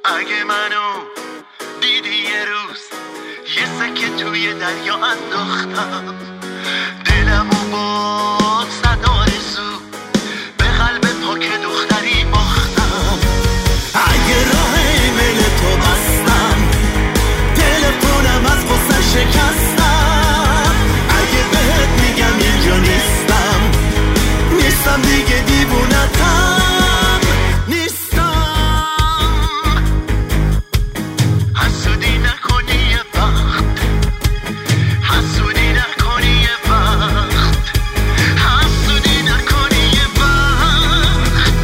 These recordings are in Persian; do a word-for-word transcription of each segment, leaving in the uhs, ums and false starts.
اگه منو دیدی یه روز یه سکه توی دریا انداختم، دلمو با صد آرزو به قلب پاک دختری باختم. اگه راه ایمیل تو بستم، تلفنم از غصه شکستم، اگه بهت میگم اینجا نیستم، نیستم دیگه دیوونتم، نیستم. حسودی نکنی یه وقت، حسودی نکنی یه وقت، حسودی نکنی یه وقت.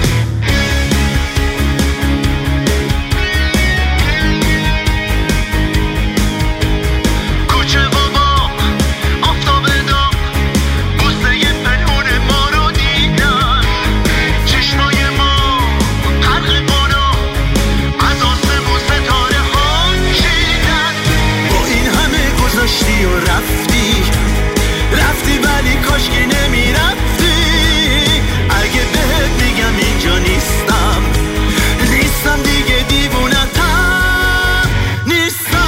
کوچه و باغ، آفتاب داغ، بوسه ی پنهون ما رو دیدن، چشمای ما غرق گناه، از آسمون ستاره ها چیدن. با این همه گذاشتی و رفتی، رفتی ولی کاش که نمیرفتی. اگه بهت میگم اینجا نیستم، نیستم دیگه دیوونتم، نیستم.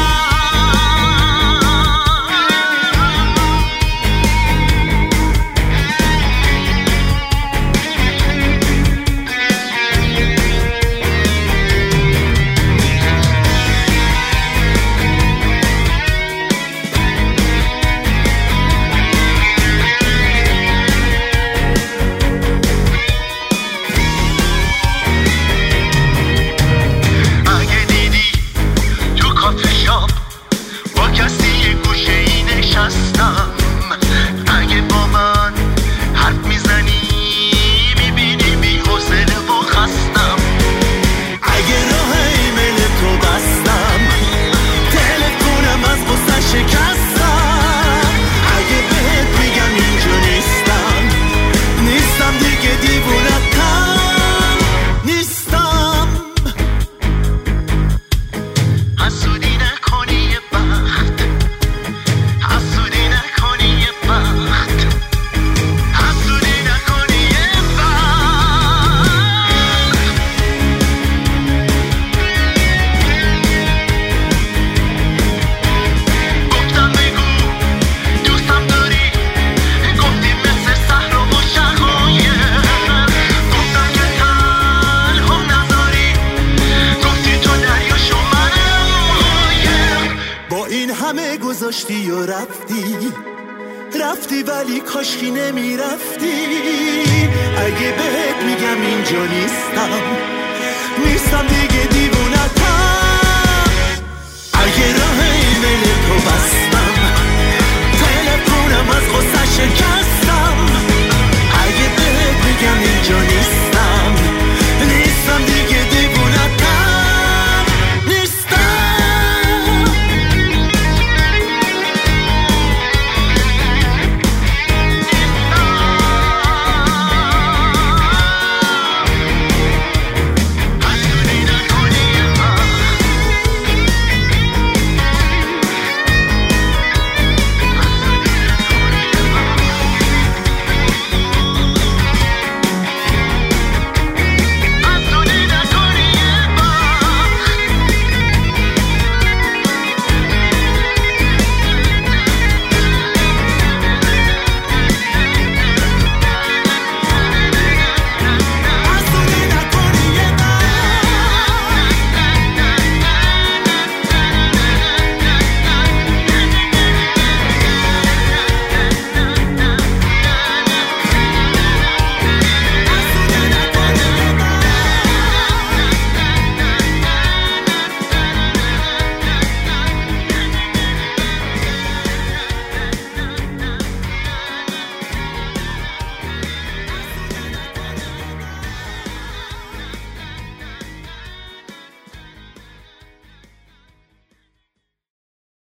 اگه دیدی تو کافه شاپ با کسی یه گوشه ای نشستم، اگه با من حرف میزنی میبینی بی حوصله و خستم، اگه راه ایمیل تو بستم، تلفنم از غصه شکستم، اگه بهت میگم اینجا نیستم، نیستم دیگه دیوونتم، نیستم. حسودی نکنی یه وقت، حسودی نکنی یه وقت، حسودی نکنی یه وقت. گفتم بگو دوستم داری، گفتی مثل صحرا و شقایق، گفتم که تنها نذاری، گفتی تو دریاشو منم. با این همه گذاشتی و رفتی، رفتی ولی کاشکی نمیرفتی. اگه بهت میگم اینجا نیستم، نیستم دیگه دیوونتم. اگه راه ایمیل